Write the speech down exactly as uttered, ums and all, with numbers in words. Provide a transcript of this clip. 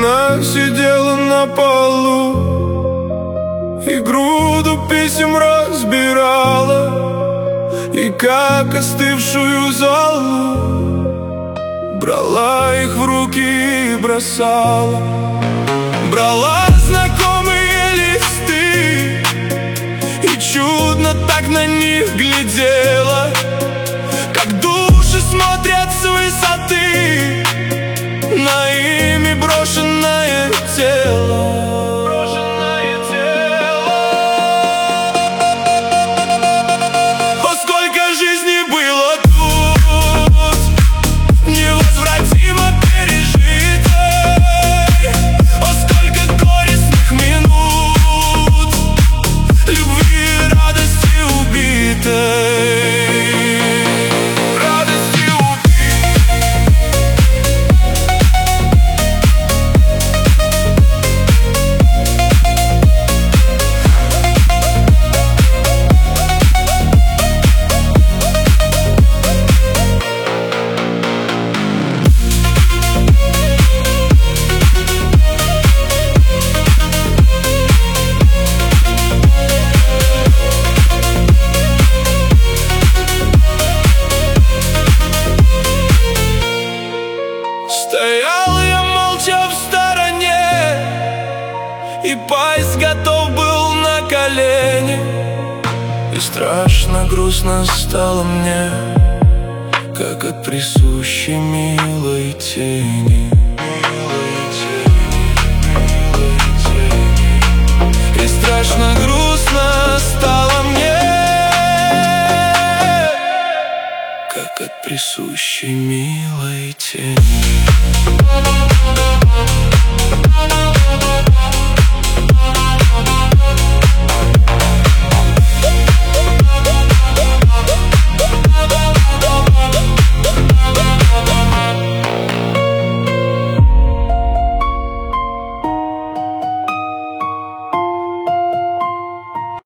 Она сидела на полу и груду писем разбирала, и как остывшую золу брала их в руки и бросала. Брала знакомые листы и чудно так на них глядела, как души смотрят с высоты на ими брошенное тело. Стоял я молча в стороне, и поезд готов был на колени. И страшно грустно стало мне, как от присущей милой тени. И страшно грустно стало мне, как от присущей милой тени.